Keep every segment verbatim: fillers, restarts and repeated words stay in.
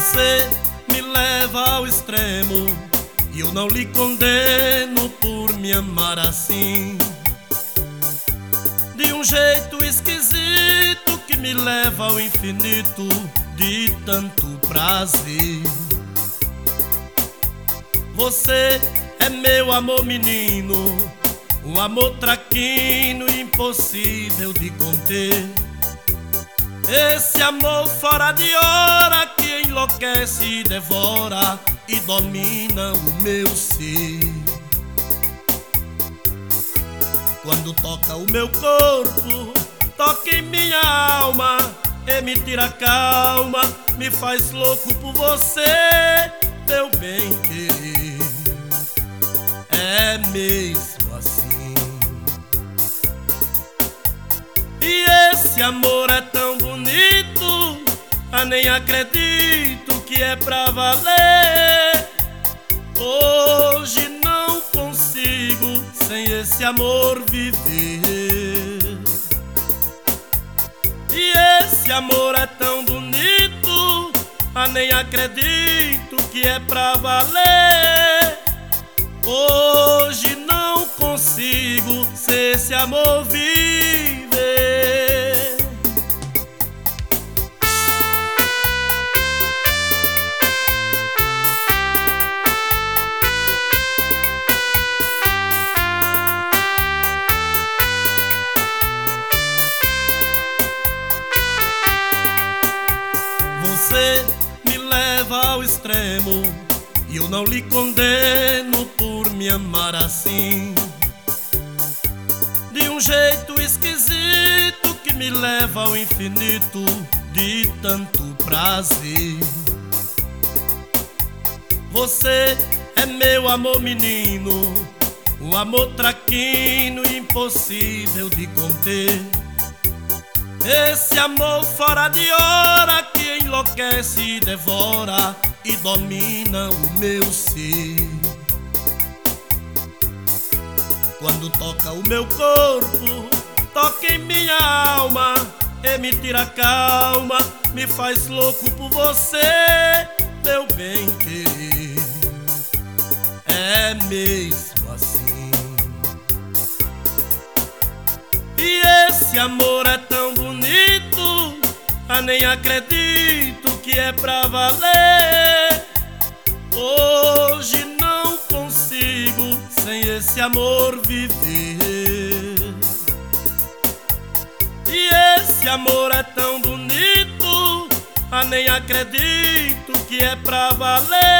Você me leva ao extremo e eu não lhe condeno por me amar assim, de um jeito esquisito que me leva ao infinito de tanto prazer. Você é meu amor menino, um amor traquino impossível de conter. Esse amor fora de hora que enlouquece e devora e domina o meu ser. Quando toca o meu corpo, toca em minha alma e me tira a calma, me faz louco por você, meu bem querer. É mesmo assim. E esse amor é tão bonito, ah, nem acredito que é pra valer. Hoje não consigo sem esse amor viver. E esse amor é tão bonito, ah, nem acredito que é pra valer. Hoje não consigo sem esse amor viver. Você me leva ao extremo e eu não lhe condeno por me amar assim, de um jeito esquisito que me leva ao infinito de tanto prazer. Você é meu amor menino, um amor traquino impossível de conter. Esse amor fora de hora que enlouquece e devora e domina o meu ser. Quando toca o meu corpo, toca em minha alma e me tira a calma, me faz louco por você, meu bem querer. É mesmo assim. E esse amor é tão bonito, ah, nem acredito que é pra valer. Hoje não consigo sem esse amor viver. E esse amor é tão bonito, ah, nem acredito que é pra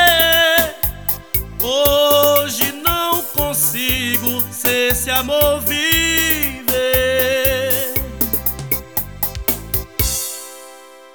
valer. Hoje não consigo sem esse amor viver.